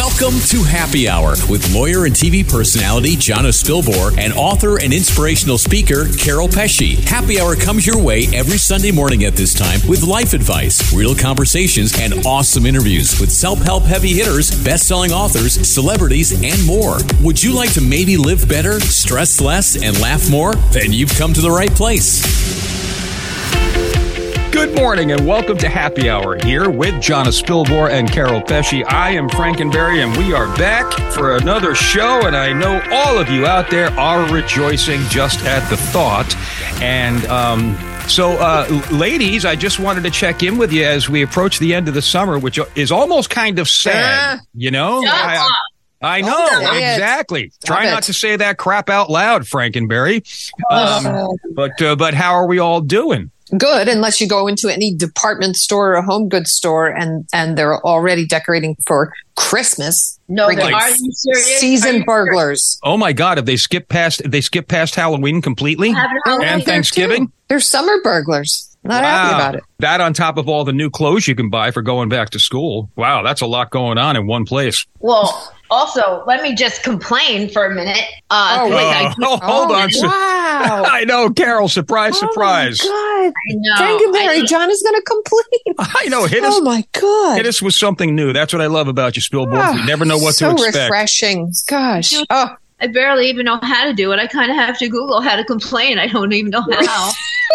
Welcome to Happy Hour with lawyer and TV personality Jonna Spilbor and author and inspirational speaker Carol Pesci. Happy Hour comes your way every Sunday morning at this time with life advice, real conversations, and awesome interviews with self-help heavy hitters, best-selling authors, celebrities, and more. Would you like to maybe live better, stress less, and laugh more? Then you've come to the right place. Good morning and welcome to Happy Hour here with Jonna Spilbor and Carol Pesci. I am Frankenberry and we are back for another show, and I know all of you out there are rejoicing just at the thought. And so, ladies, I just wanted to check in with you as we approach the end of the summer, which is almost kind of sad, you know? I know, exactly. Try not to say that crap out loud, Frankenberry. But how are we all doing? Good, unless you go into any department store or a home goods store and they're already decorating for Christmas. No, are you serious? Season burglars. Oh my God! Have they skipped past Halloween completely and Thanksgiving? They're summer burglars. Not happy about it. That on top of all the new clothes you can buy for going back to school. Wow, that's a lot going on in one place. Well, also, let me just complain for a minute. Hold on. Wow. I know, Carol. Surprise. Oh my God. I know. Frankenberry, John is going to complain. I know. Hit us with something new. That's what I love about you, Spilborn. You never know what to expect. So refreshing. Gosh. I barely even know how to do it. I kind of have to Google how to complain. I don't even know how.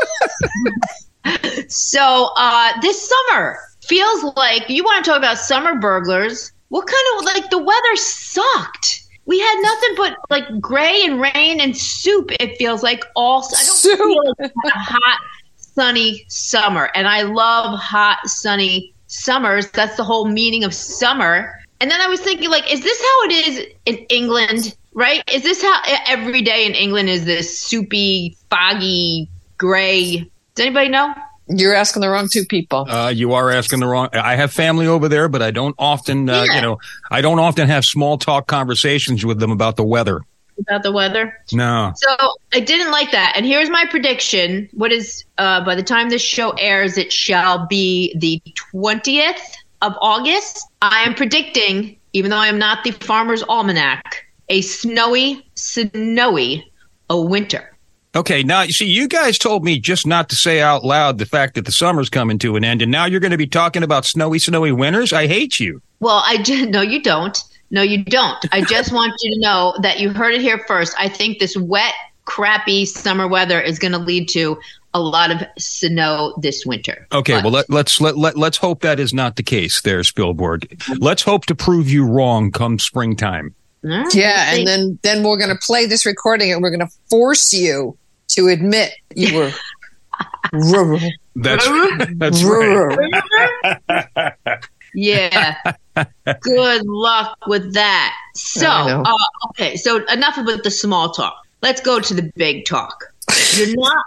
So this summer feels like, you want to talk about summer burglars. What kind of, like, the weather sucked. We had nothing but, like, gray and rain and soup, it feels like. I don't feel like a hot, sunny summer. And I love hot, sunny summers. That's the whole meaning of summer. And then I was thinking, like, is this how it is in England, right? Is this how every day in England is this soupy, foggy, gray? Does anybody know? You're asking the wrong two people. You are asking the wrong. I have family over there, but I don't often, I don't often have small talk conversations with them about the weather. About the weather? No. So I didn't like that. And here's my prediction. What is, by the time this show airs, it shall be the 20th of August. I am predicting, even though I am not the Farmer's Almanac, a snowy winter. Okay, now, see, you guys told me just not to say out loud the fact that the summer's coming to an end, and now you're going to be talking about snowy winters? I hate you. Well, no, you don't. No, you don't. I just want you to know that you heard it here first. I think this wet, crappy summer weather is going to lead to a lot of snow this winter. Okay, well, let's hope that is not the case there, Spilborg. Let's hope to prove you wrong come springtime. Yeah, and then we're going to play this recording and we're going to force you to admit you were That's right. Yeah. Good luck with that. So, okay. So enough about the small talk. Let's go to the big talk. You're not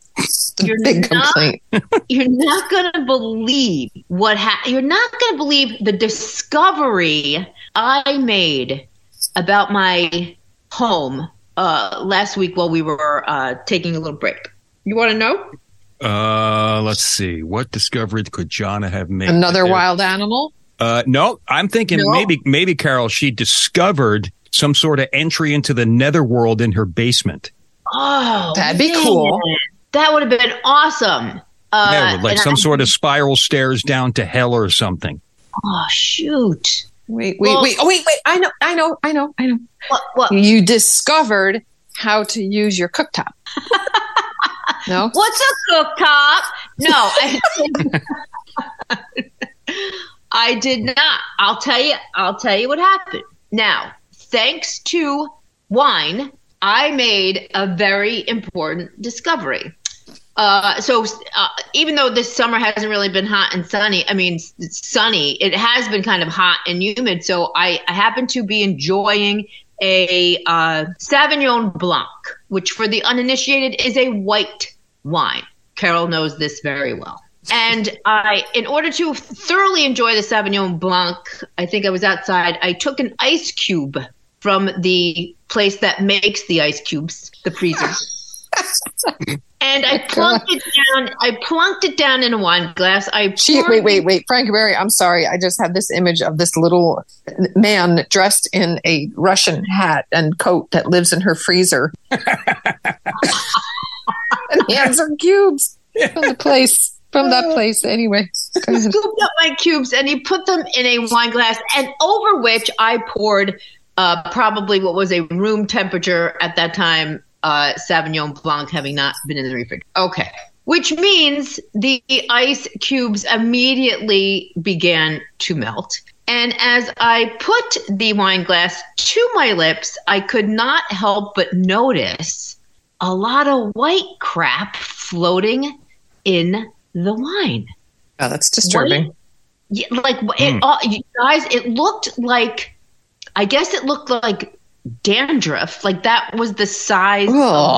going to believe you're not going to believe the discovery I made about my home last week while we were taking a little break. You want to know? Let's see. What discovery could Jonna have made? Another wild animal? No, I'm thinking maybe Carol, she discovered some sort of entry into the netherworld in her basement. Oh, that'd be cool. That would have been awesome. With some sort of spiral stairs down to hell or something. Oh, shoot. Wait. I know. What? You discovered how to use your cooktop. No? What's a cooktop? No, I did not. I'll tell you what happened. Now, thanks to wine, I made a very important discovery. So even though this summer hasn't really been hot and sunny, it's sunny, it has been kind of hot and humid. So I happen to be enjoying a Sauvignon Blanc, which for the uninitiated is a white wine. Carol knows this very well. And in order to thoroughly enjoy the Sauvignon Blanc, I think I was outside, I took an ice cube from the place that makes the ice cubes, the freezer. And I plunked it down. I plunked it down in a wine glass. Wait, Frank Berry. I'm sorry. I just had this image of this little man dressed in a Russian hat and coat that lives in her freezer, and hands her cubes from the place. From that place, anyway. He scooped up my cubes and he put them in a wine glass, and over which I poured probably what was a room temperature at that time Sauvignon Blanc, having not been in the refrigerator. Okay. Which means the ice cubes immediately began to melt. And as I put the wine glass to my lips, I could not help but notice a lot of white crap floating in the wine. Oh, that's disturbing. Yeah, like you guys, it looked like, I guess it looked like dandruff. Like that was the size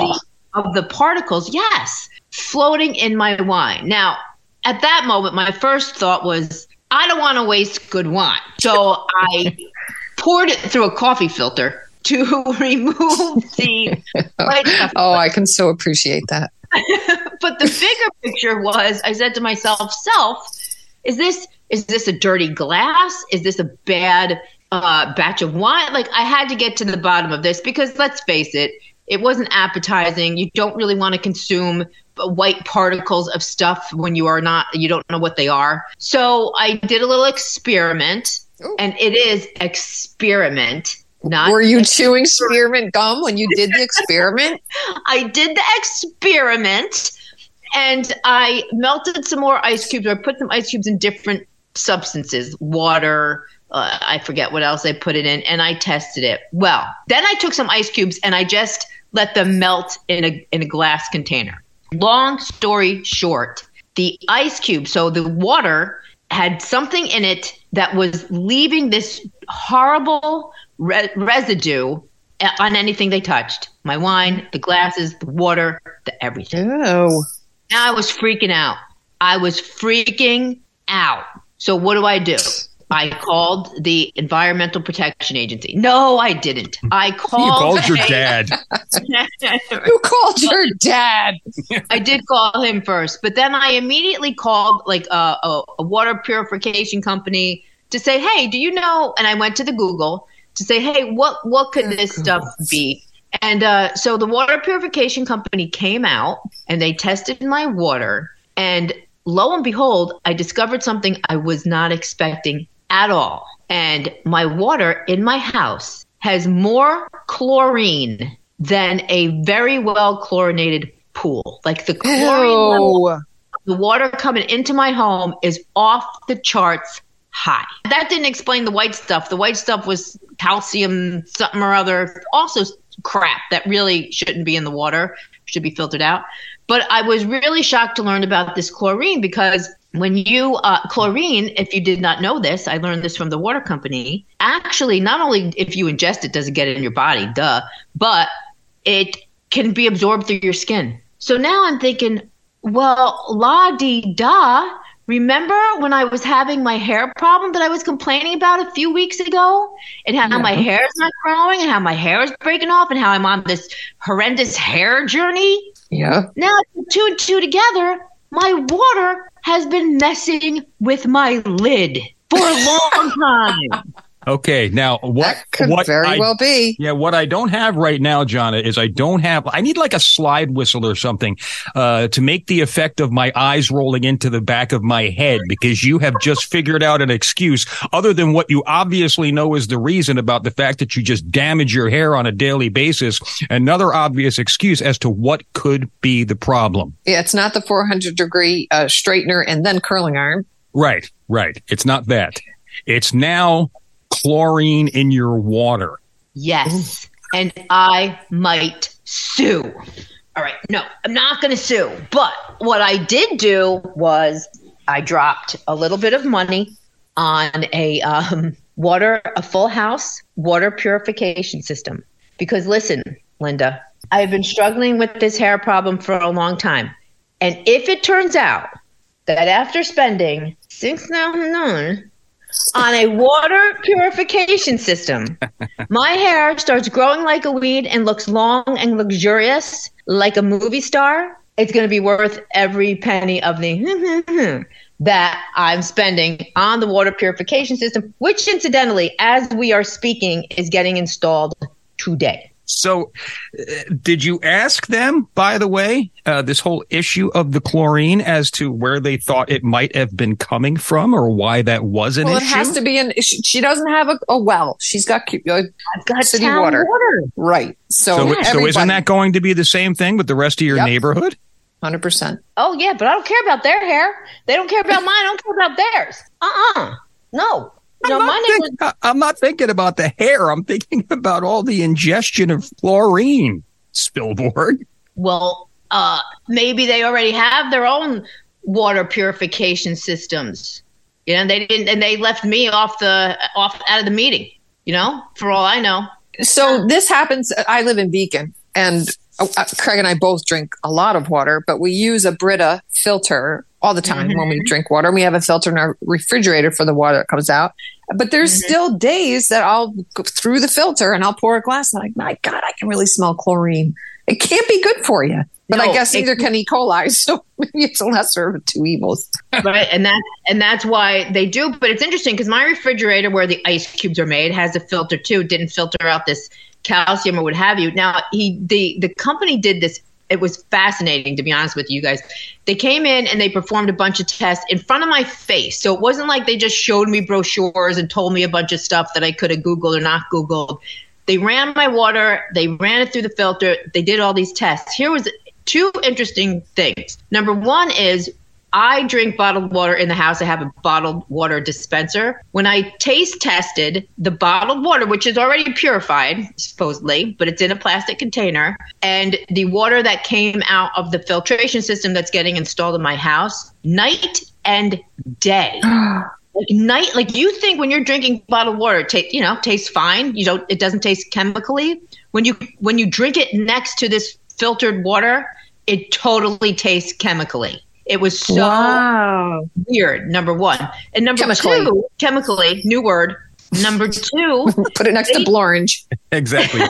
of the particles. Yes, floating in my wine. Now, at that moment, my first thought was, I don't want to waste good wine, so I poured it through a coffee filter to remove the white stuff. Oh, I can so appreciate that. But the bigger picture was, I said to myself, is this a dirty glass? Is this a bad batch of wine? Like, I had to get to the bottom of this, because let's face it, it wasn't appetizing. You don't really want to consume white particles of stuff when you don't know what they are. So I did a little experiment. Ooh. And it is experiment. Were you chewing spearmint gum when you did the experiment? I did the experiment, and I melted some more ice cubes. Or I put some ice cubes in different substances, water, I forget what else I put it in, and I tested it. Well, then I took some ice cubes and I just let them melt in a glass container. Long story short, the ice cube, so the water had something in it that was leaving this horrible residue on anything they touched. My wine, the glasses, the water, the everything. Oh. Now I was freaking out. So what do? I called the Environmental Protection Agency. No, I didn't. I called your dad. You called your dad. I did call him first, but then I immediately called like a water purification company to say, hey, do you know? And I went to the Google to say, hey, what could this stuff be? And so the water purification company came out and they tested my water. And lo and behold, I discovered something I was not expecting at all. And my water in my house has more chlorine than a very well chlorinated pool. Like the chlorine level of the water coming into my home is off the charts high. That didn't explain the white stuff. The white stuff was calcium something or other, also crap that really shouldn't be in the water, should be filtered out. But I was really shocked to learn about this chlorine, because when you chlorine, if you did not know this, I learned this from the water company. Actually, not only if you ingest it, does it get in your body, but it can be absorbed through your skin. So now I'm thinking, well, la-di-da. Remember when I was having my hair problem that I was complaining about a few weeks ago, and how my hair is not growing and how my hair is breaking off and how I'm on this horrendous hair journey? Yeah. Now, two and two together, my water has been messing with my lid for a long time. Okay, now that could very well be. Yeah, what I don't have right now, Jonna, is I need like a slide whistle or something to make the effect of my eyes rolling into the back of my head, because you have just figured out an excuse other than what you obviously know is the reason about the fact that you just damage your hair on a daily basis. Another obvious excuse as to what could be the problem. Yeah, it's not the 400-degree straightener and then curling iron. Right. It's not that. It's now chlorine in your water. Yes. And I might sue. All right. No, I'm not going to sue. But what I did do was I dropped a little bit of money on a full house water purification system. Because listen, Linda, I've been struggling with this hair problem for a long time. And if it turns out that after spending $6,000 on a water purification system, my hair starts growing like a weed and looks long and luxurious like a movie star, it's going to be worth every penny of the that I'm spending on the water purification system, which incidentally, as we are speaking, is getting installed today. So did you ask them, by the way, this whole issue of the chlorine as to where they thought it might have been coming from or why that was an issue? Well, it has to be she doesn't have a well. She's got city water. Right. So isn't that going to be the same thing with the rest of your neighborhood? 100%. Oh, yeah, but I don't care about their hair. They don't care about mine. I don't care about theirs. No. I'm not thinking about the hair. I'm thinking about all the ingestion of chlorine, Spilborg. Well, maybe they already have their own water purification systems. You know, they didn't, and they left me off out of the meeting. You know, for all I know. So this happens. I live in Beacon, and Craig and I both drink a lot of water, but we use a Brita filter all the time when we drink water. We have a filter in our refrigerator for the water that comes out. But there's still days that I'll go through the filter and I'll pour a glass and I'm like, my God, I can really smell chlorine. It can't be good for you. But I guess neither can E. coli. So maybe it's a lesser of two evils. Right. And that's why they do. But it's interesting because my refrigerator where the ice cubes are made has a filter too. It didn't filter out this calcium or what have you. Now the company did this. It was fascinating, to be honest with you guys. They came in and they performed a bunch of tests in front of my face. So it wasn't like they just showed me brochures and told me a bunch of stuff that I could have Googled or not Googled. They ran my water. They ran it through the filter. They did all these tests. Here was two interesting things. Number one is I drink bottled water in the house. I have a bottled water dispenser. When I taste tested the bottled water, which is already purified, supposedly, but it's in a plastic container, and the water that came out of the filtration system that's getting installed in my house, night and day. Like you think when you're drinking bottled water, it tastes fine. It doesn't taste chemically. When you drink it next to this filtered water, it totally tastes chemically. It was so weird, number one. And number two, chemically, new word. Number two. Put it next to Blorange. Exactly.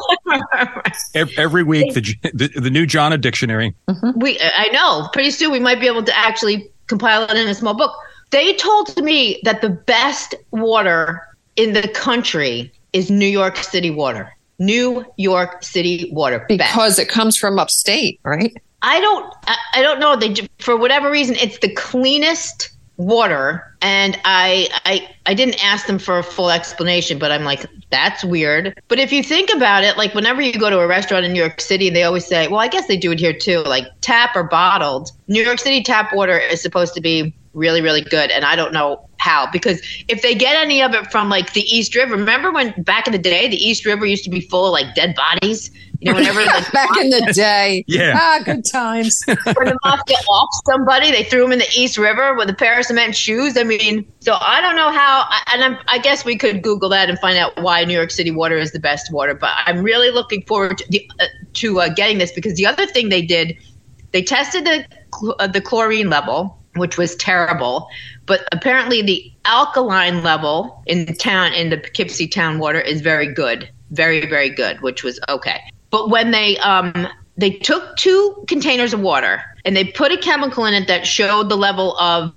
Every week, the new Jonna dictionary. I know. Pretty soon we might be able to actually compile it in a small book. They told me that the best water in the country is New York City water. New York City water. Because it comes from upstate, right? I don't know. For whatever reason, it's the cleanest water. And I didn't ask them for a full explanation, but I'm like, that's weird. But if you think about it, like whenever you go to a restaurant in New York City, they always say, well, I guess they do it here too, like tap or bottled. New York City tap water is supposed to be really, really good. And I don't know how, because if they get any of it from like the East River, remember when back in the day, the East River used to be full of like dead bodies? You know, whenever back in the day. Yeah. Good times. When the mafia off somebody, they threw them in the East River with a pair of cement shoes. I mean, so I don't know how, and I guess we could Google that and find out why New York City water is the best water. But I'm really looking forward to getting this, because the other thing they did, they tested the chlorine level, which was terrible. But apparently the alkaline level in the Poughkeepsie town water is very good. Very, very good, which was okay. But when they took 2 containers of water and they put a chemical in it that showed the level of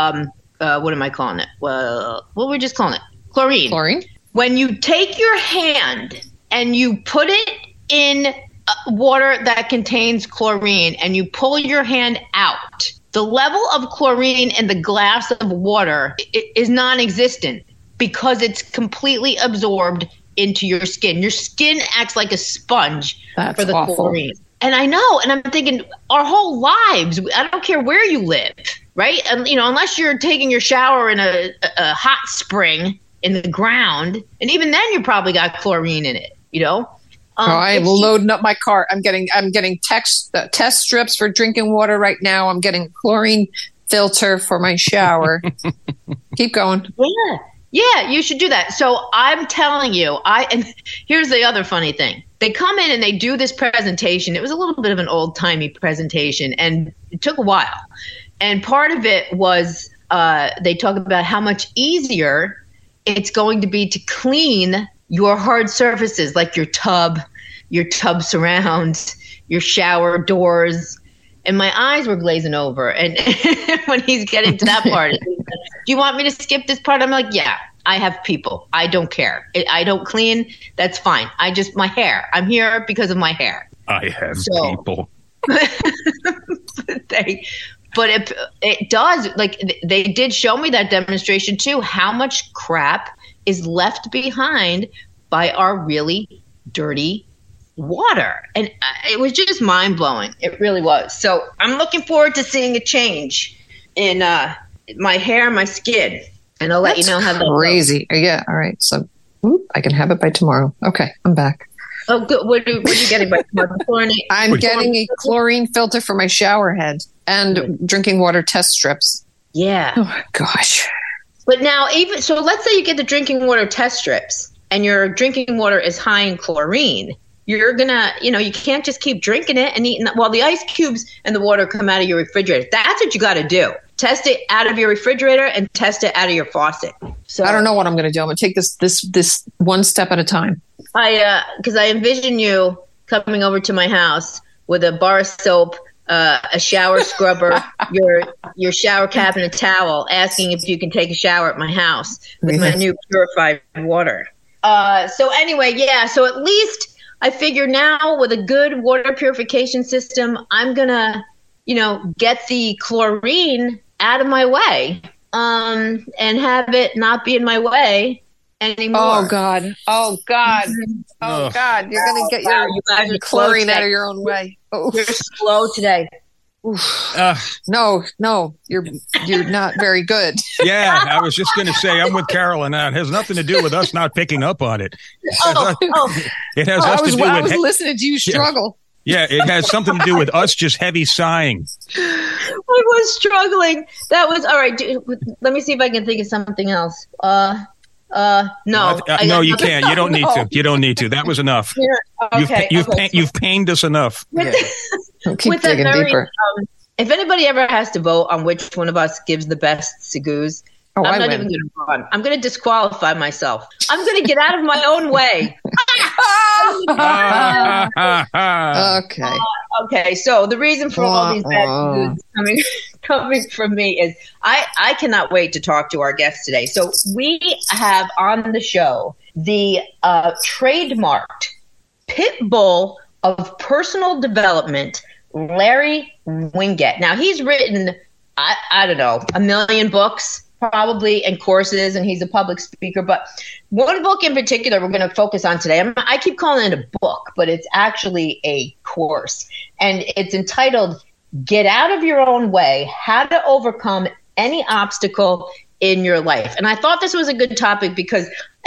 what am I calling it? Well, what were we just calling it? Chlorine. Chlorine. When you take your hand and you put it in water that contains chlorine and you pull your hand out, the level of chlorine in the glass of water is non-existent because it's completely absorbed into your skin. Your skin acts like a sponge for the chlorine. And I know, and I'm thinking our whole lives, I don't care where you live, right? And, unless you're taking your shower in a hot spring in the ground, and even then you probably got chlorine in it, I'm loading up my cart. I'm getting test strips for drinking water right now. I'm getting chlorine filter for my shower. Keep going. Yeah, you should do that. So I'm telling you, and here's the other funny thing. They come in and they do this presentation. It was a little bit of an old-timey presentation, and it took a while. And part of it was they talk about how much easier it's going to be to clean your hard surfaces like your tub surrounds, your shower doors. And my eyes were glazing over. And when he's getting to that part, do you want me to skip this part? I'm like, yeah, I have people. I don't care. I don't clean. That's fine. My hair. I'm here because of my hair. I have people. But it does, like, they did show me that demonstration too, how much crap is left behind by our really dirty water. And it was just mind blowing. It really was. So I'm looking forward to seeing a change in my hair and my skin. And I'll let you know how that crazy. Yeah. All right. So I can have it by tomorrow. Okay. I'm back. Oh, good. What are you getting by tomorrow? I'm getting a chlorine filter for my shower head and drinking water test strips. Yeah. Oh my gosh. But now, so let's say you get the drinking water test strips and your drinking water is high in chlorine. You're going to, you can't just keep drinking it and eating while the ice cubes and the water come out of your refrigerator. That's what you got to do. Test it out of your refrigerator and test it out of your faucet. So I don't know what I'm going to do. I'm going to take this one step at a time. Because I envision you coming over to my house with a bar of soap, a shower scrubber, your shower cap, and a towel, asking if you can take a shower at my house with my new purified water. So anyway, yeah. So at least I figure now with a good water purification system, I'm gonna, get the chlorine out of my way, and have it not be in my way anymore. Oh God! You're gonna get your chlorine out of your own way. Oh. You're slow today. No, you're not very good. Yeah, I was just going to say I'm with Carol, and that has nothing to do with us not picking up on it. It has us to do with. I was listening to you struggle. Yeah, it has something to do with us just heavy sighing. I was struggling. That was all right. Let me see if I can think of something else. No, you can't. You don't need to. You don't need to. That was enough. Okay, you've pained us enough. Keep digging deeper. If anybody ever has to vote on which one of us gives the best segues, I'm not even going to run. I'm going to disqualify myself. I'm going to get out of my own way. Okay. Okay. So the reason for all these bad segues coming from me is I cannot wait to talk to our guests today. So we have on the show the trademarked pit bull of personal development, Larry Winget. Now he's written, I don't know, 1 million books probably and courses, and he's a public speaker. But one book in particular we're going to focus on today. I keep calling it a book, but it's actually a course, and it's entitled Get Out of Your Own Way, How to Overcome Any Obstacle in Your Life. And I thought this was a good topic because,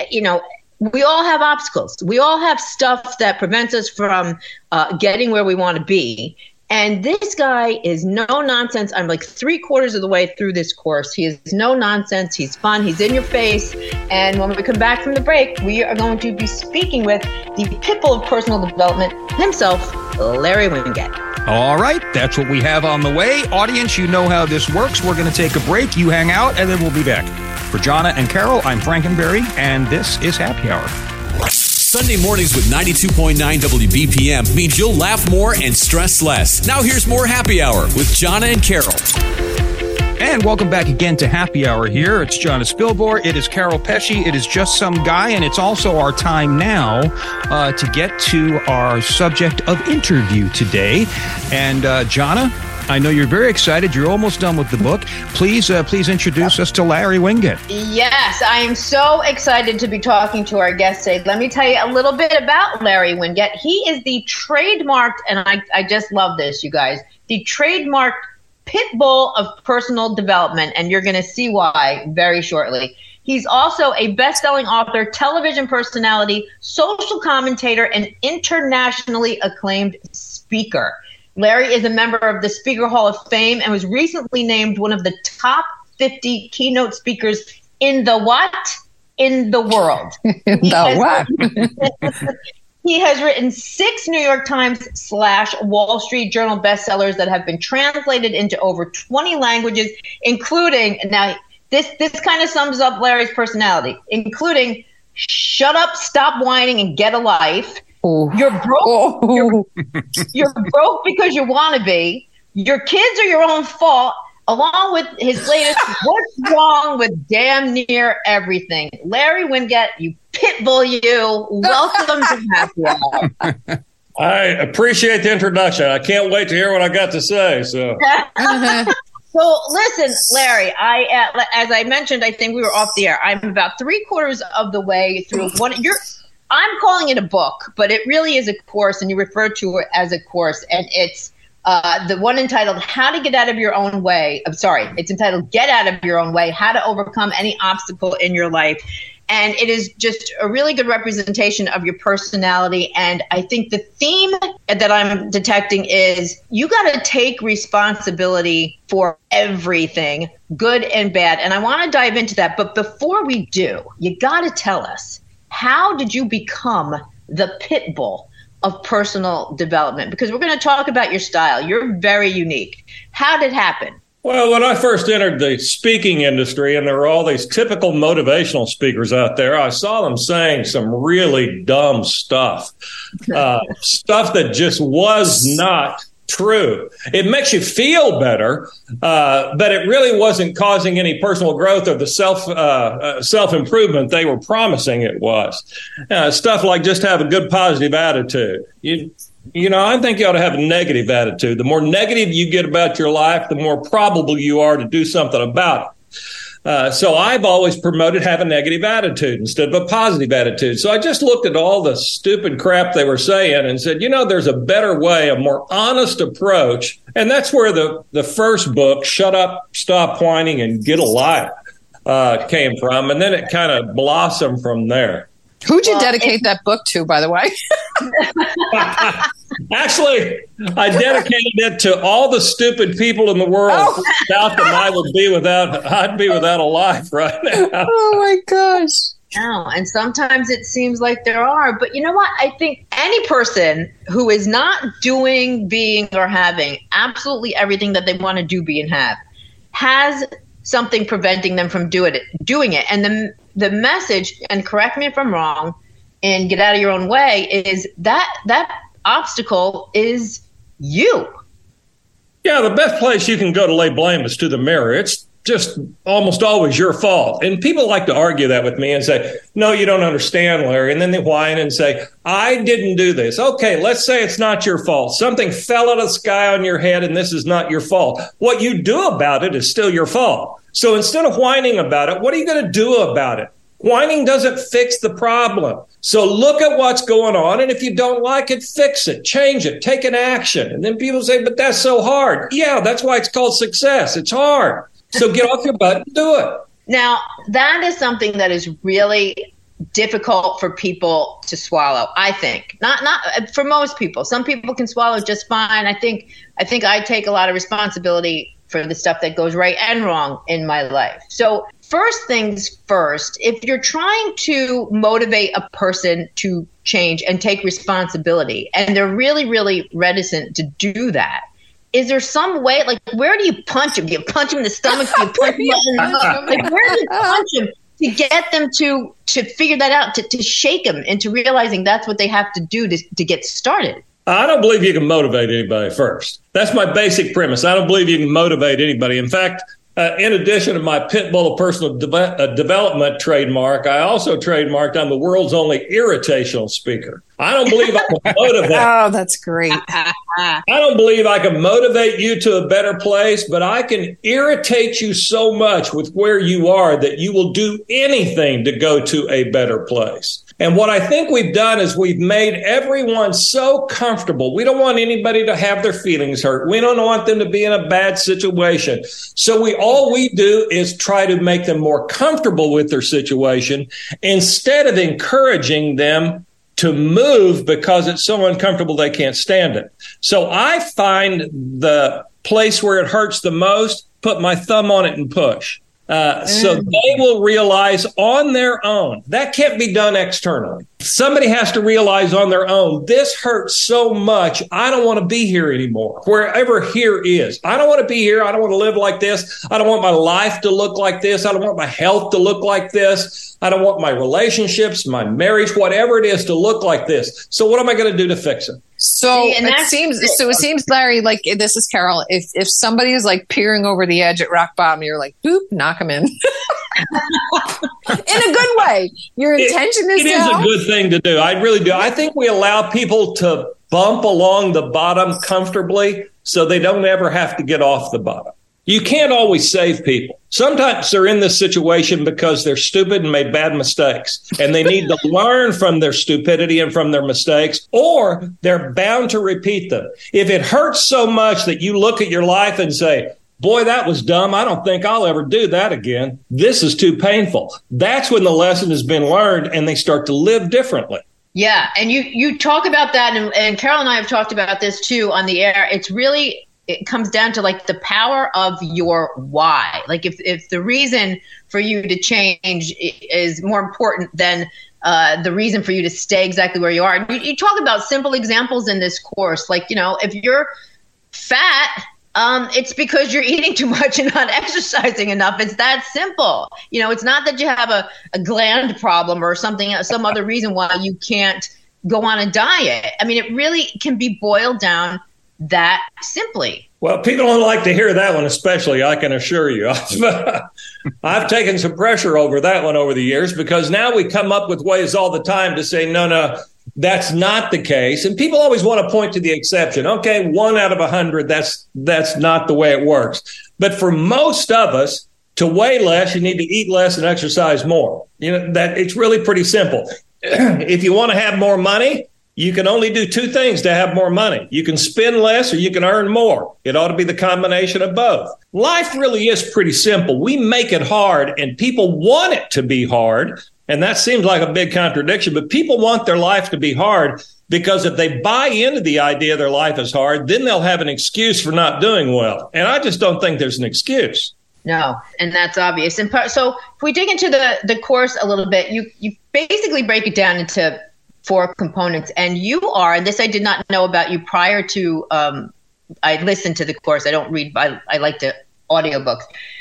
we all have obstacles. We all have stuff that prevents us from getting where we want to be. And this guy is no nonsense. I'm like 3/4 of the way through this course. He is no nonsense. He's fun. He's in your face. And when we come back from the break, we are going to be speaking with the pitbull of personal development himself, Larry Winget. All right. That's what we have on the way. Audience, you know how this works. We're going to take a break. You hang out, and then we'll be back. For Jonna and Carol, I'm Frankenberry, and this is Happy Hour. Sunday mornings with 92.9 WBPM means you'll laugh more and stress less. Now here's more Happy Hour with Jonna and Carol. And welcome back again to Happy Hour here. It's Jonna Spilborn. It is Carol Pesci. It is Just Some Guy. And it's also our time now to get to our subject of interview today. And Jonna, I know you're very excited. You're almost done with the book. Please introduce us to Larry Winget. Yes, I am so excited to be talking to our guest today. Let me tell you a little bit about Larry Winget. He is the trademarked, and I just love this, you guys, the trademarked pit bull of personal development, and you're going to see why very shortly. He's also a best-selling author, television personality, social commentator, and internationally acclaimed speaker. Larry is a member of the Speaker Hall of Fame and was recently named one of the top 50 keynote speakers in the what? In the world. He has written 6 New York Times / Wall Street Journal bestsellers that have been translated into over 20 languages, including, now This kind of sums up Larry's personality, including shut up, stop whining, and get a life. Oh. You're broke. You're broke because you want to be. Your kids are your own fault, along with his latest, what's wrong with damn near everything. Larry Winget, you pit bull, you. Welcome to Happy Hour. I appreciate the introduction. I can't wait to hear what I got to say. So, So listen, Larry, as I mentioned, I think we were off the air. I'm about 3/4 of the way through one. I'm calling it a book, but it really is a course, and you refer to it as a course, and it's the one entitled "How to Get Out of Your Own Way." It's entitled "Get Out of Your Own Way: How to Overcome Any Obstacle in Your Life." And it is just a really good representation of your personality. And I think the theme that I'm detecting is you got to take responsibility for everything, good and bad. And I want to dive into that. But before we do, you got to tell us, how did you become the pit bull of personal development? Because we're going to talk about your style. You're very unique. How did it happen? well, when I first entered the speaking industry and there were all these typical motivational speakers out there, I saw them saying some really dumb stuff, stuff that just was not true. It makes you feel better, but it really wasn't causing any personal growth or the self-improvement they were promising it was. Stuff like just have a good positive attitude. You know, I think you ought to have a negative attitude. The more negative you get about your life, the more probable you are to do something about it. So I've always promoted have a negative attitude instead of a positive attitude. So I just looked at all the stupid crap they were saying and said, you know, there's a better way, a more honest approach. And that's where the first book, Shut Up, Stop Whining, and Get a Life, came from. And then it kind of blossomed from there. Who'd you dedicate that book to, by the way? Actually, I dedicated it to all the stupid people in the world. Oh. Without them, I'd be without a life right now. Oh my gosh. No, and sometimes it seems like there are. But you know what? I think any person who is not doing, being, or having absolutely everything that they want to do, be, and have has something preventing them from doing it. And the message, and correct me if I'm wrong, and Get Out of Your Own Way, is that obstacle is you. Yeah, the best place you can go to lay blame is to the mirror. It's just almost always your fault. And people like to argue that with me and say, no, you don't understand, Larry. And then they whine and say, I didn't do this. Okay, let's say it's not your fault. Something fell out of the sky on your head and this is not your fault. What you do about it is still your fault. So instead of whining about it, what are you going to do about it? Whining doesn't fix the problem. So look at what's going on, and if you don't like it, fix it, change it, take an action. And then people say, but that's so hard. Yeah, that's why it's called success. It's hard. So get off your butt and do it. Now, that is something that is really difficult for people to swallow, I think. Not for most people. Some people can swallow just fine. I think I take a lot of responsibility for the stuff that goes right and wrong in my life. So first things first, if you're trying to motivate a person to change and take responsibility, and they're really, really reticent to do that, is there some way, like, where do you punch him? Do you punch him in the stomach? Do you punch him in the like, where do you punch him to get them to figure that out, to shake them into realizing that's what they have to do to get started? I don't believe you can motivate anybody first. That's my basic premise. I don't believe you can motivate anybody. In fact, in addition to my pit bull of personal development trademark, I also trademarked I'm the world's only irritational speaker. I don't believe I can motivate. Oh, that's great. I don't believe I can motivate you to a better place, but I can irritate you so much with where you are that you will do anything to go to a better place. And what I think we've done is we've made everyone so comfortable. We don't want anybody to have their feelings hurt. We don't want them to be in a bad situation. So all we do is try to make them more comfortable with their situation instead of encouraging them to move because it's so uncomfortable they can't stand it. So I find the place where it hurts the most, put my thumb on it and push. So they will realize on their own. That can't be done externally. Somebody has to realize on their own, this hurts so much, I don't want to be here anymore. Wherever here is. I don't want to be here. I don't want to live like this. I don't want my life to look like this. I don't want my health to look like this. I don't want my relationships, my marriage, whatever it is to look like this. So what am I going to do to fix it? So it seems, Larry, like this is Carol. If somebody is like peering over the edge at rock bottom, you're like, boop, knock them in. In a good way. Your intention is it is a good thing to do. I really do. I think we allow people to bump along the bottom comfortably so they don't ever have to get off the bottom. You can't always save people. Sometimes they're in this situation because they're stupid and made bad mistakes, and they need to learn from their stupidity and from their mistakes, or they're bound to repeat them. If it hurts so much that you look at your life and say, boy, that was dumb. I don't think I'll ever do that again. This is too painful. That's when the lesson has been learned and they start to live differently. Yeah. And you talk about that. And Carol and I have talked about this too on the air. It comes down to like the power of your why. Like if the reason for you to change is more important than the reason for you to stay exactly where you are. You talk about simple examples in this course. Like, if you're fat, it's because you're eating too much and not exercising enough. It's that simple. It's not that you have a gland problem or something, some other reason why you can't go on a diet. I mean, it really can be boiled down that simply. Well, people don't like to hear that one, especially, I can assure you. I've taken some pressure over that one over the years because now we come up with ways all the time to say, no, that's not the case. And people always want to point to the exception. Okay, 1 out of 100, that's not the way it works. But for most of us, to weigh less, you need to eat less and exercise more. That it's really pretty simple. If you want to have more money, you can only do 2 things to have more money. You can spend less or you can earn more. It ought to be the combination of both. Life really is pretty simple. We make it hard and people want it to be hard. And that seems like a big contradiction, but people want their life to be hard because if they buy into the idea their life is hard, then they'll have an excuse for not doing well. And I just don't think there's an excuse. No, and that's obvious. And so if we dig into the course a little bit, you basically break it down into 4 components. And you are, and this I did not know about you prior to, I listened to the course. I don't read, I like the audiobooks.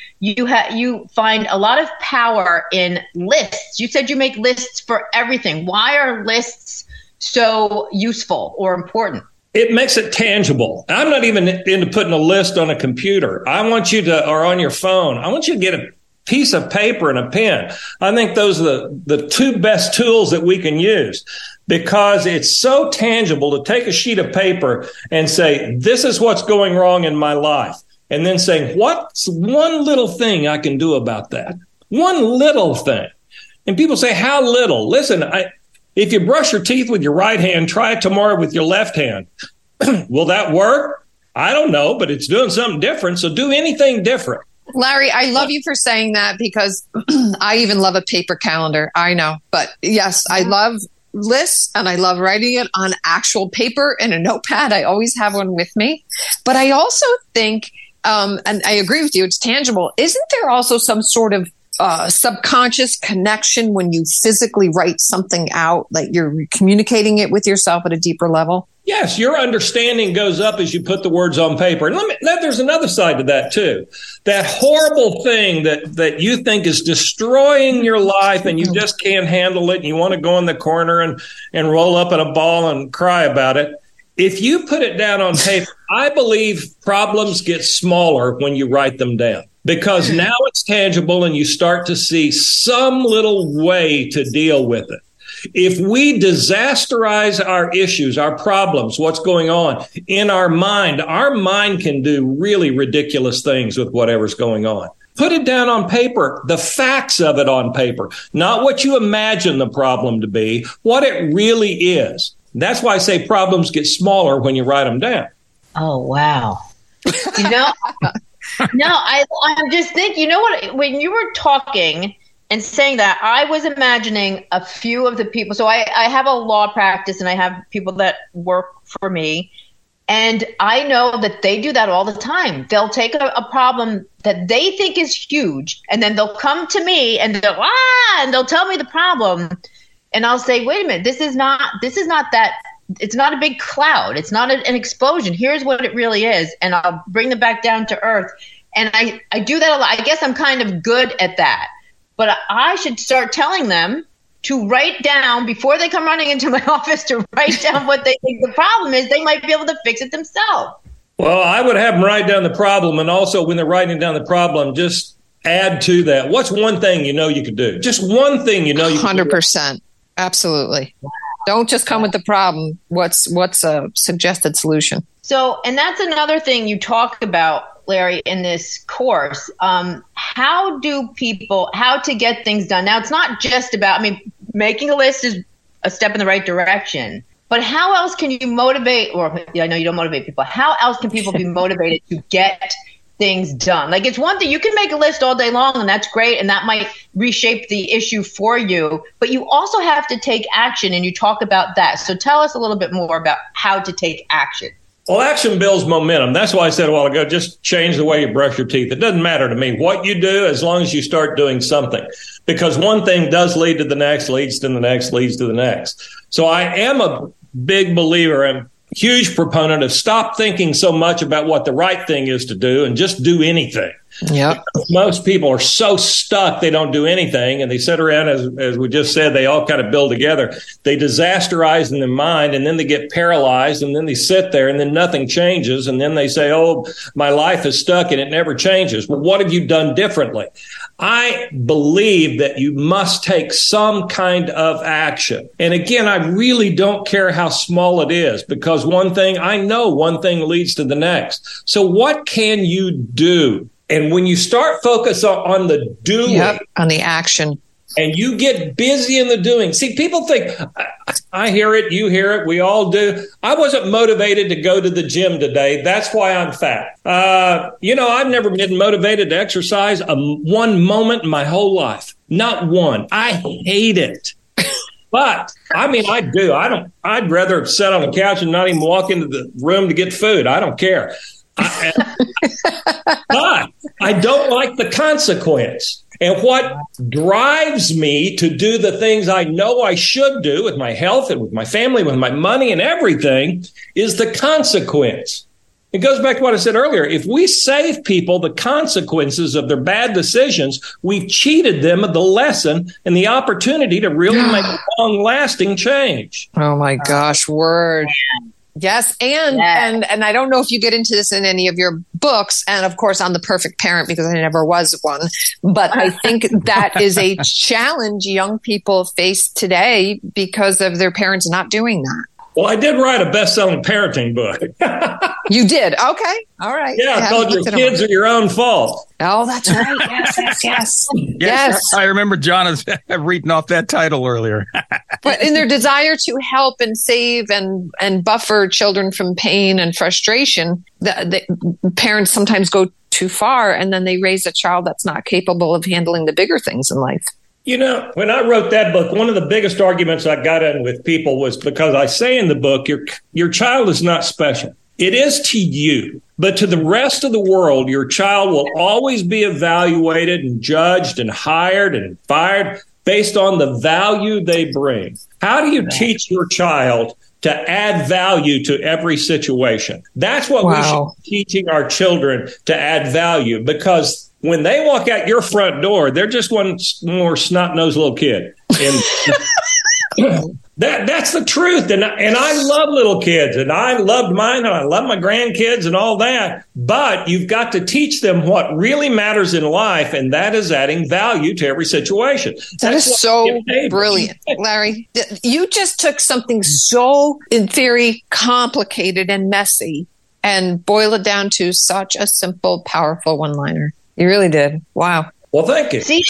You find a lot of power in lists. You said you make lists for everything. Why are lists so useful or important? It makes it tangible. I'm not even into putting a list on a computer. I want you to, or on your phone, I want you to get a piece of paper and a pen. I think those are the 2 best tools that we can use because it's so tangible to take a sheet of paper and say, this is what's going wrong in my life. And then saying, what's one little thing I can do about that? One little thing. And people say, how little? Listen, if you brush your teeth with your right hand, try it tomorrow with your left hand. Will that work? I don't know, but it's doing something different. So do anything different. Larry, I love you for saying that because I even love a paper calendar. I know. But yes, I love lists and I love writing it on actual paper in a notepad. I always have one with me. But I also think, and I agree with you, it's tangible. Isn't there also some sort of subconscious connection when you physically write something out, like you're communicating it with yourself at a deeper level? Yes, your understanding goes up as you put the words on paper. And there's another side to that, too. That horrible thing that you think is destroying your life and you just can't handle it and you want to go in the corner and roll up in a ball and cry about it. If you put it down on paper, I believe problems get smaller when you write them down because now it's tangible and you start to see some little way to deal with it. If we disasterize our issues, our problems, what's going on in our mind can do really ridiculous things with whatever's going on. Put it down on paper, the facts of it on paper, not what you imagine the problem to be, what it really is. That's why I say problems get smaller when you write them down. Oh, wow. I'm just thinking, what, when you were talking and saying that, I was imagining a few of the people. So I have a law practice and I have people that work for me. And I know that they do that all the time. They'll take a problem that they think is huge, and then they'll come to me and they'll tell me the problem. And I'll say, wait a minute, this is not that, it's not a big cloud. It's not an explosion. Here's what it really is. And I'll bring them back down to earth. And I do that a lot. I guess I'm kind of good at that. But I should start telling them to write down, before they come running into my office, to write down what they think the problem is. They might be able to fix it themselves. Well, I would have them write down the problem. And also, when they're writing down the problem, just add to that. What's one thing you know you could do? Just one thing you know you could do. 100%. Absolutely. Don't just come with the problem. What's a suggested solution? So, and that's another thing you talk about, Larry, in this course. How to get things done? Now, it's not just about, making a list is a step in the right direction, but how else can you motivate, I know you don't motivate people. How else can people be motivated to get things done? Like, it's one thing, you can make a list all day long, and that's great, and that might reshape the issue for you, but you also have to take action, and you talk about that. So tell us a little bit more about how to take action. Well, action builds momentum. That's why I said a while ago, just change the way you brush your teeth. It doesn't matter to me what you do, as long as you start doing something, because one thing does lead to the next, leads to the next, leads to the next. So I am a big believer and huge proponent of stop thinking so much about what the right thing is to do and just do anything. Yep. Most people are so stuck they don't do anything, and they sit around, as we just said, they all kind of build together. They disasterize in their mind, and then they get paralyzed, and then they sit there, and then nothing changes, and then they say, oh, my life is stuck, and it never changes. Well, what have you done differently? I believe that you must take some kind of action. And again, I really don't care how small it is, because one thing leads to the next. So what can you do? And when you start focus on the doing, on the action, and you get busy in the doing. See, people think, I hear it, you hear it, we all do. I wasn't motivated to go to the gym today. That's why I'm fat. I've never been motivated to exercise one moment in my whole life. Not one. I hate it. But I do. I'd rather sit on the couch and not even walk into the room to get food. I don't care. But I don't like the consequence. And what drives me to do the things I know I should do with my health and with my family, with my money and everything, is the consequence. It goes back to what I said earlier. If we save people the consequences of their bad decisions, we've cheated them of the lesson and the opportunity to really make a long-lasting change. Oh, my gosh, word. Yes. And I don't know if you get into this in any of your books, and of course I'm the perfect parent because I never was one, but I think that is a challenge young people face today because of their parents not doing that. Well, I did write a best-selling parenting book. You did? Okay. All right. Yeah, called Your Kids Are Your Own Fault. Oh, that's right. Yes. I remember John reading off that title earlier. But in their desire to help and save and buffer children from pain and frustration, the parents sometimes go too far, and then they raise a child that's not capable of handling the bigger things in life. When I wrote that book, one of the biggest arguments I got in with people was because I say in the book, your child is not special. It is to you, but to the rest of the world, your child will always be evaluated and judged and hired and fired based on the value they bring. How do you teach your child to add value to every situation? That's what we should be teaching our children, to add value, because when they walk out your front door, they're just one more snot-nosed little kid. And that's the truth. And I love little kids, and I loved mine, and I love my grandkids and all that. But you've got to teach them what really matters in life, and that is adding value to every situation. That is so brilliant, Larry. You just took something so, in theory, complicated and messy and boiled it down to such a simple, powerful one-liner. You really did. Wow. Well, thank you. See,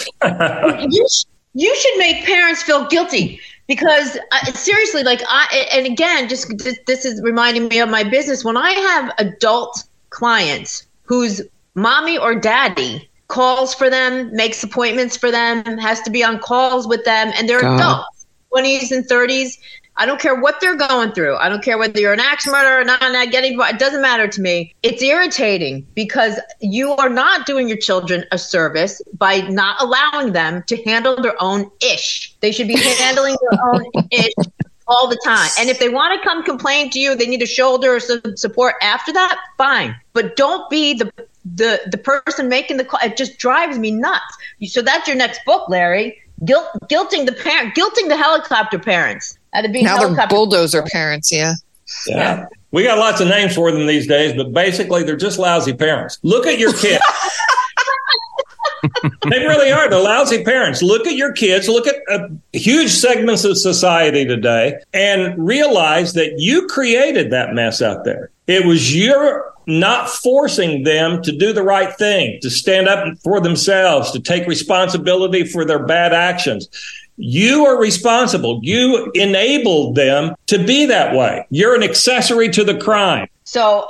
you should make parents feel guilty, because seriously, and again, just this is reminding me of my business. When I have adult clients whose mommy or daddy calls for them, makes appointments for them, has to be on calls with them, and they're adults. 20s and 30s. I don't care what they're going through. I don't care whether you're an axe murderer or not getting. It doesn't matter to me. It's irritating because you are not doing your children a service by not allowing them to handle their own ish. They should be handling their own ish all the time. And if they want to come complain to you, they need a shoulder or some support after that, fine. But don't be the person making the call. It just drives me nuts. So that's your next book, Larry. Guilting the helicopter parents. Now they're bulldozer parents, yeah. We got lots of names for them these days, but basically they're just lousy parents. Look at your kids. They really are. They're lousy parents. Look at your kids. Look at huge segments of society today and realize that you created that mess out there. It was your not forcing them to do the right thing, to stand up for themselves, to take responsibility for their bad actions. You are responsible. You enabled them to be that way. You're an accessory to the crime. So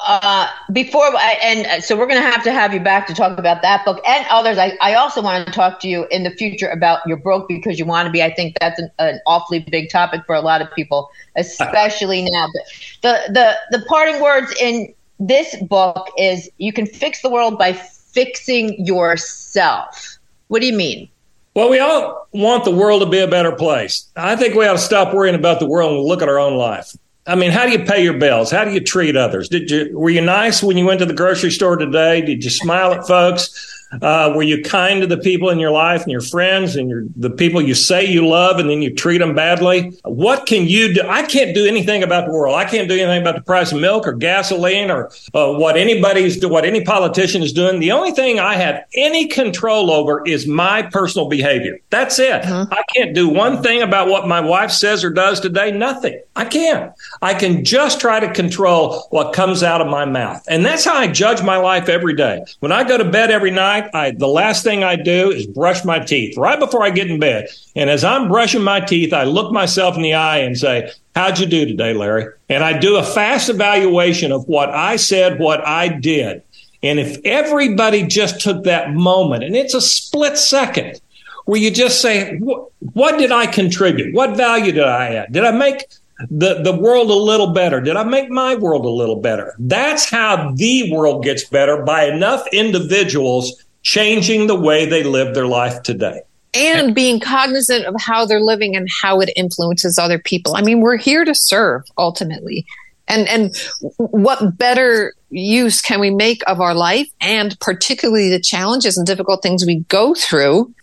so we're going to have you back to talk about that book and others. I also want to talk to you in the future about your book because you want to be. I think that's an awfully big topic for a lot of people, especially now. But the parting words in this book is you can fix the world by fixing yourself. What do you mean? Well, we all want the world to be a better place. I think we ought to stop worrying about the world and look at our own life. I mean, how do you pay your bills? How do you treat others? Were you nice when you went to the grocery store today? Did you smile at folks? Were you kind to the people in your life and your friends and the people you say you love and then you treat them badly? What can you do? I can't do anything about the world. I can't do anything about the price of milk or gasoline or what any politician is doing. The only thing I have any control over is my personal behavior. That's it. I can't do one thing about what my wife says or does today. Nothing. I can't. I can just try to control what comes out of my mouth. And that's how I judge my life every day. When I go to bed every night, the last thing I do is brush my teeth right before I get in bed. And as I'm brushing my teeth, I look myself in the eye and say, how'd you do today, Larry? And I do a fast evaluation of what I said, what I did. And if everybody just took that moment, and it's a split second, where you just say, what did I contribute? What value did I add? Did I make the world a little better? Did I make my world a little better? That's how the world gets better, by enough individuals changing the way they live their life today. And being cognizant of how they're living and how it influences other people. I mean, we're here to serve ultimately. And what better use can we make of our life, and particularly the challenges and difficult things we go through,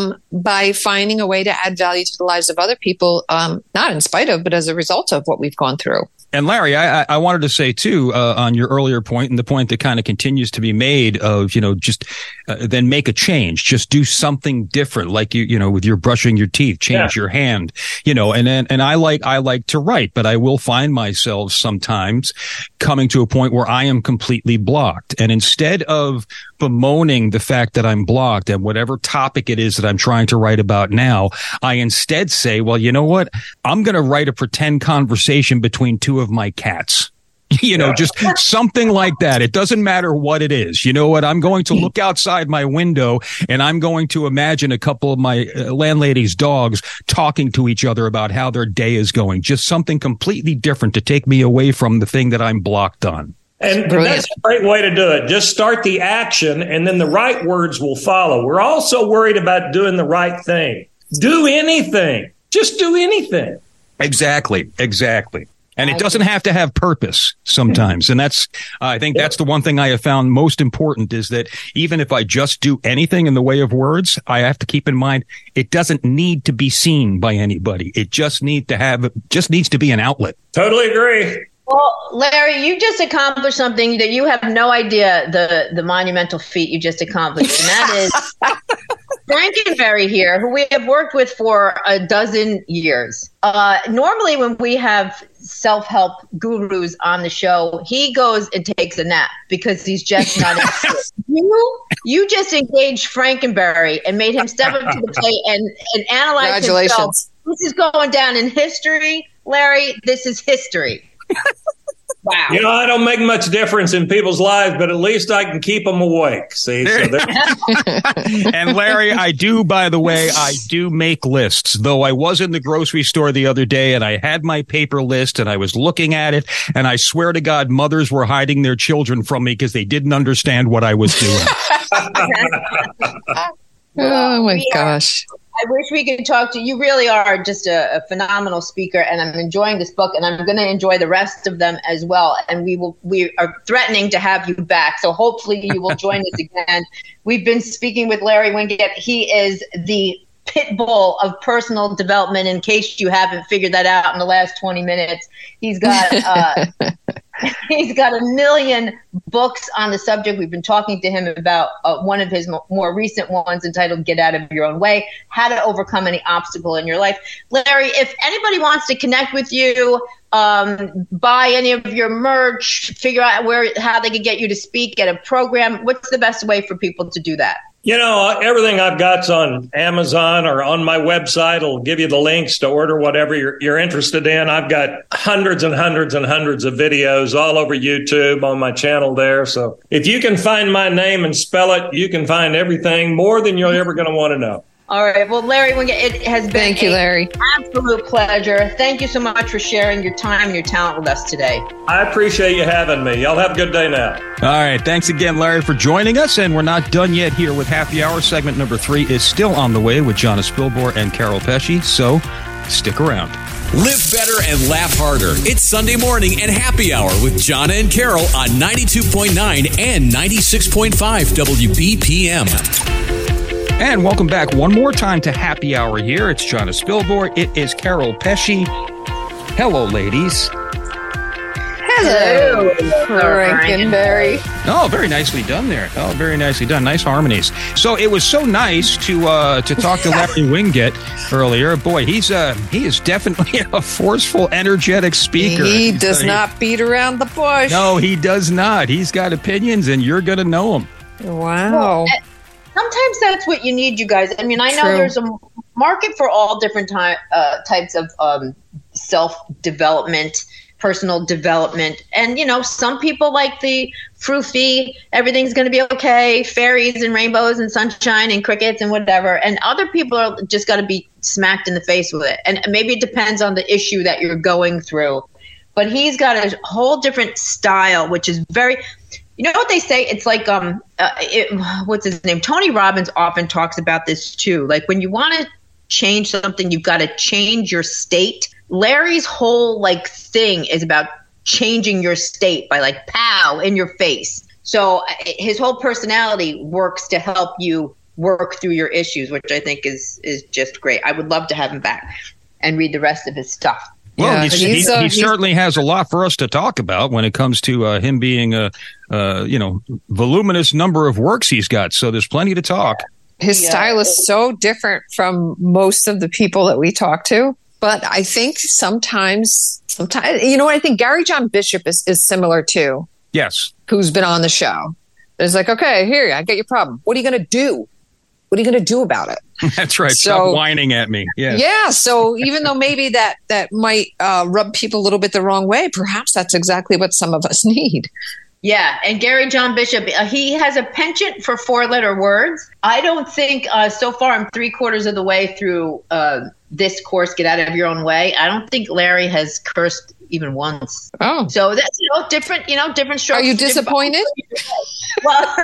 by finding a way to add value to the lives of other people, not in spite of, but as a result of what we've gone through. And Larry, I wanted to say too, on your earlier point, and the point that kind of continues to be made of, just then make a change, just do something different, like with your brushing your teeth, change your hand, and I like to write, but I will find myself sometimes coming to a point where I am completely blocked. And instead of bemoaning the fact that I'm blocked and whatever topic it is that I'm trying to write about now, I instead say, well, you know what? I'm going to write a pretend conversation between two of my cats. Just something like that. It doesn't matter what it is. You know what? I'm going to look outside my window and I'm going to imagine a couple of my landlady's dogs talking to each other about how their day is going. Just something completely different to take me away from the thing that I'm blocked on. And that's a great way to do it. Just start the action and then the right words will follow. We're also worried about doing the right thing. Do anything. Just do anything. Exactly. And it doesn't have to have purpose sometimes. And I think that's the one thing I have found most important, is that even if I just do anything in the way of words, I have to keep in mind it doesn't need to be seen by anybody. It just needs to be an outlet. Totally agree. Well, Larry, you just accomplished something that you have no idea the monumental feat you just accomplished. And that is Frankenberry here, who we have worked with for a dozen years. Normally when we have self-help gurus on the show, he goes and takes a nap because he's just not interested. You just engaged Frankenberry and made him step up to the plate and analyze himself. This is going down in history, Larry. This is history. Wow. You know, I don't make much difference in people's lives, but at least I can keep them awake. See? And Larry, I do make lists, though I was in the grocery store the other day and I had my paper list and I was looking at it. And I swear to God, mothers were hiding their children from me because they didn't understand what I was doing. Oh my gosh. I wish we could talk to you. You really are just a phenomenal speaker, and I'm enjoying this book, and I'm going to enjoy the rest of them as well. And we are threatening to have you back, so hopefully you will join us again. We've been speaking with Larry Winget. He is the pit bull of personal development. In case you haven't figured that out in the last 20 minutes, he's got he's got a million books on the subject. We've been talking to him about one of his more recent ones entitled Get Out of Your Own Way, How to Overcome Any Obstacle in Your Life. Larry, if anybody wants to connect with you, buy any of your merch, figure out how they could get you to speak at a program, what's the best way for people to do that? You know, everything I've got's on Amazon or on my website. It'll give you the links to order whatever you're interested in. I've got hundreds and hundreds and hundreds of videos all over YouTube on my channel there. So if you can find my name and spell it, you can find everything more than you're ever going to want to know. All right. Well, Larry, it has been Thank you, Larry. Absolute pleasure. Thank you so much for sharing your time and your talent with us today. I appreciate you having me. Y'all have a good day now. All right. Thanks again, Larry, for joining us. And we're not done yet here with Happy Hour. Segment number 3 is still on the way with Jonna Spilbor and Carol Pesci. So stick around. Live better and laugh harder. It's Sunday morning and Happy Hour with Jonna and Carol on 92.9 and 96.5 WBPM. And welcome back one more time to Happy Hour here. It's Jonna Spilbor. It is Carol Pesci. Hello, ladies. Hello, Frankenberry. Oh, very nicely done there. Oh, very nicely done. Nice harmonies. So it was so nice to talk to Larry Winget earlier. Boy, he is definitely a forceful, energetic speaker. He does not beat around the bush. No, he does not. He's got opinions, and you're going to know him. Wow. Sometimes that's what you need, you guys. I mean, I know there's a market for all different types of self-development, personal development. And, you know, some people like the frou-frou, everything's going to be okay, fairies and rainbows and sunshine and crickets and whatever. And other people are just got to be smacked in the face with it. And maybe it depends on the issue that you're going through. But he's got a whole different style, which is very... You know what they say? It's like, what's his name? Tony Robbins often talks about this too. Like when you want to change something, you've got to change your state. Larry's whole thing is about changing your state by pow in your face. So his whole personality works to help you work through your issues, which I think is just great. I would love to have him back and read the rest of his stuff. Well, he certainly has a lot for us to talk about when it comes to him being a voluminous number of works he's got. So there's plenty to talk. His style is so different from most of the people that we talk to. But I think sometimes, you know what? I think Gary John Bishop is similar too. Yes. Who's been on the show. It's like, okay, here, I get your problem. What are you going to do? What are you going to do about it? That's right. Stop whining at me. Yes. Yeah. So even though maybe that might rub people a little bit the wrong way, perhaps that's exactly what some of us need. Yeah. And Gary John Bishop, he has a penchant for 4-letter words. I don't think so far I'm 3/4 of the way through this course, Get Out of Your Own Way. I don't think Larry has cursed even once. Oh. So that's, different strokes. Are you disappointed? Well,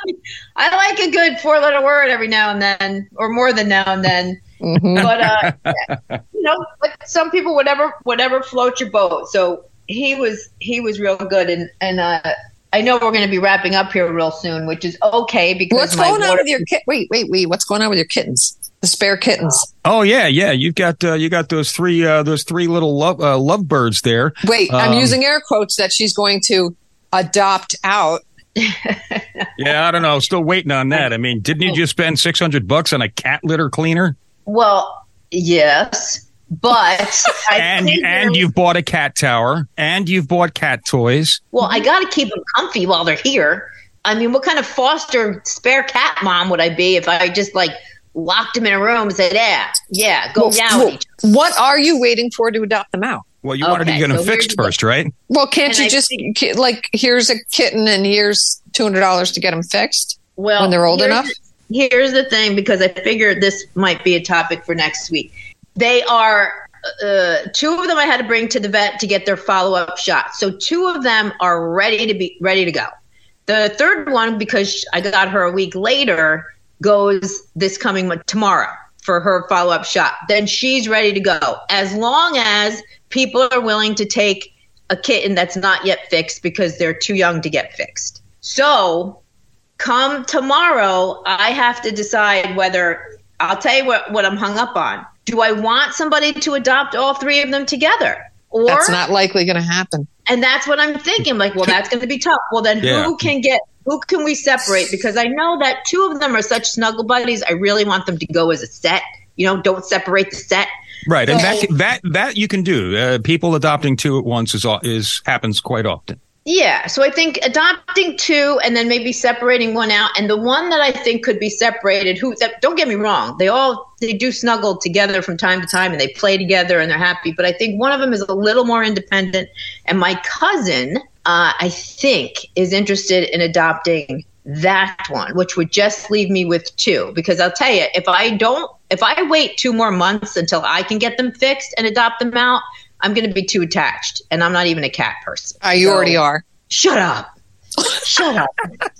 I like a good 4-letter word every now and then, or more than now and then. Mm-hmm. But like some people, whatever floats your boat. So he was real good, and I know we're going to be wrapping up here real soon, which is okay because what's going on with your wait? What's going on with your kittens? The spare kittens. Oh yeah. You've got those three little lovebirds there. Wait, I'm using air quotes that she's going to adopt out. Yeah, I don't know. Still waiting on that. I mean, didn't you just spend $600 on a cat litter cleaner? Well, yes, but and you've bought a cat tower and you've bought cat toys. Well, I got to keep them comfy while they're here. I mean, what kind of foster spare cat mom would I be if I just locked them in a room and said, yeah, go down. What are you waiting for to adopt them out? Well, you wanted to get them fixed first, right? Well, can't you just, like, here's a kitten and here's $200 to get them fixed when they're old enough? Here's the thing, because I figured this might be a topic for next week. They are, 2 of them I had to bring to the vet to get their follow-up shot. So 2 of them are ready to go. The third one, because I got her a week later, goes this coming tomorrow for her follow-up shot. Then she's ready to go, as long as people are willing to take a kitten that's not yet fixed because they're too young to get fixed. So come tomorrow, I have to decide whether, I'll tell you what I'm hung up on. Do I want somebody to adopt all 3 of them together? Or that's not likely going to happen. And that's what I'm thinking. Like, well, that's going to be tough. Well, then who can we separate? Because I know that 2 of them are such snuggle buddies. I really want them to go as a set. Don't separate the set. Right. And that you can do. People adopting 2 at once happens quite often. Yeah. So I think adopting 2 and then maybe separating 1 out. And the one that I think could be separated, don't get me wrong, they do snuggle together from time to time and they play together and they're happy. But I think one of them is a little more independent. And my cousin, I think, is interested in adopting that one, which would just leave me with 2. Because I'll tell you, if I wait 2 more months until I can get them fixed and adopt them out, I'm going to be too attached, and I'm not even a cat person. You already are. Shut up. Shut up.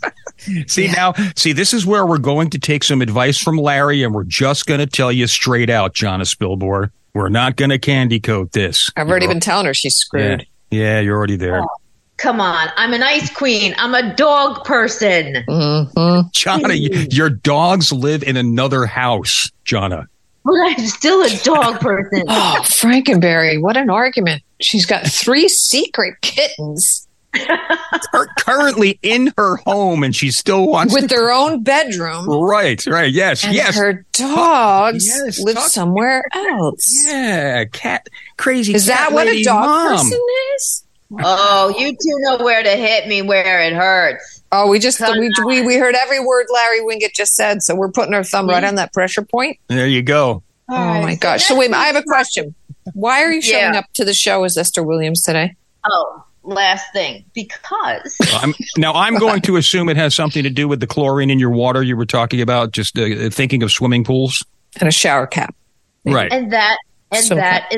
See, this is where we're going to take some advice from Larry, and we're just going to tell you straight out, Jonna Spilborn. We're not going to candy coat this. I've already been telling her she's screwed. Yeah, you're already there. Oh, come on. I'm an ice queen. I'm a dog person. Mm-hmm. Jonna, your dogs live in another house, Jonna. But I'm still a dog person. Oh, Frankenberry, what an argument. She's got 3 secret kittens. Currently in her home, and she still wants with their own bedroom. Right, yes. And her dogs live somewhere else. Yeah, crazy Is cat that what lady a dog mom. person is? Oh, you 2 know where to hit me where it hurts. Oh, we heard every word Larry Winget just said, so we're putting our thumb right on that pressure point. There you go. Oh my gosh. So wait, I have a question. Why are you showing up to the show as Esther Williams today? Oh, last thing, because I'm going to assume it has something to do with the chlorine in your water you were talking about, just thinking of swimming pools and a shower cap. Right. And that is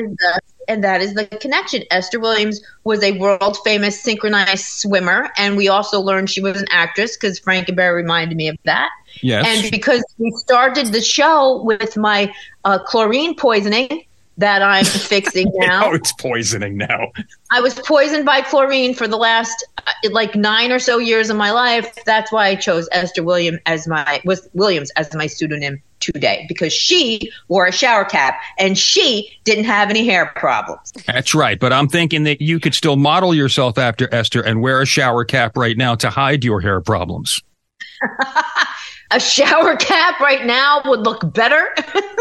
the connection. Esther Williams was a world famous synchronized swimmer, and we also learned she was an actress because Frankenberry reminded me of that. Yes. And because we started the show with my chlorine poisoning that I'm fixing now. Oh, it's poisoning now. I was poisoned by chlorine for the last 9 or so years of my life. That's why I chose Esther Williams as my pseudonym today, because she wore a shower cap and she didn't have any hair problems. That's right. But I'm thinking that you could still model yourself after Esther and wear a shower cap right now to hide your hair problems. A shower cap right now would look better.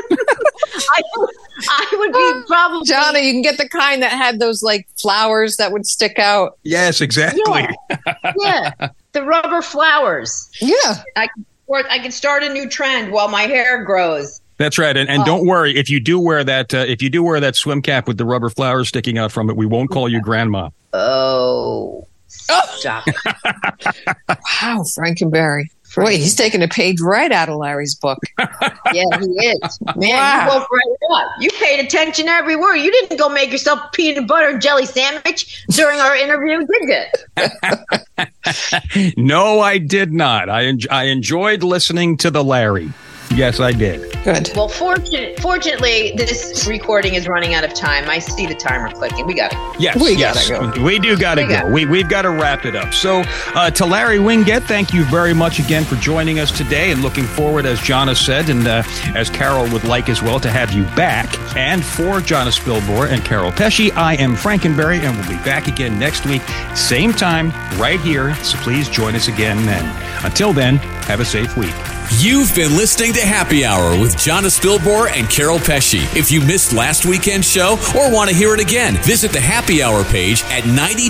I would be probably. Jonna, you can get the kind that had those flowers that would stick out. Yes, exactly. Yeah. The rubber flowers. Yeah. I can start a new trend while my hair grows. That's right. And don't worry, if you do wear that swim cap with the rubber flowers sticking out from it, we won't call you grandma. Oh. Stop. Wow, Frankenberry. Boy, he's taking a page right out of Larry's book. Yeah, he is. Man, wow. You woke right up. You paid attention to every word. You didn't go make yourself a peanut butter and jelly sandwich during our interview, did you? No, I did not. I enjoyed listening to the Larry. Yes, I did. Good. Well, fortunately, this recording is running out of time. I see the timer clicking. We got to. Yes, we gotta go. We do gotta go. We've got to wrap it up. So, to Larry Winget, thank you very much again for joining us today, and looking forward, as Jonna said, and as Carol would like as well, to have you back. And for Jonna Spilborn and Carol Pesci, I am Frankenberry, and we'll be back again next week, same time, right here. So please join us again then. Until then, have a safe week. You've been listening to Happy Hour with Jonna Spilbor and Carol Pesci. If you missed last weekend's show or want to hear it again, visit the Happy Hour page at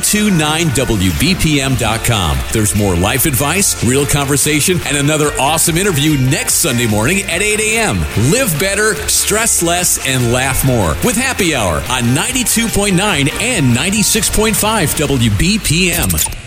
929wbpm.com. There's more life advice, real conversation, and another awesome interview next Sunday morning at 8 a.m. Live better, stress less, and laugh more with Happy Hour on 92.9 and 96.5 WBPM.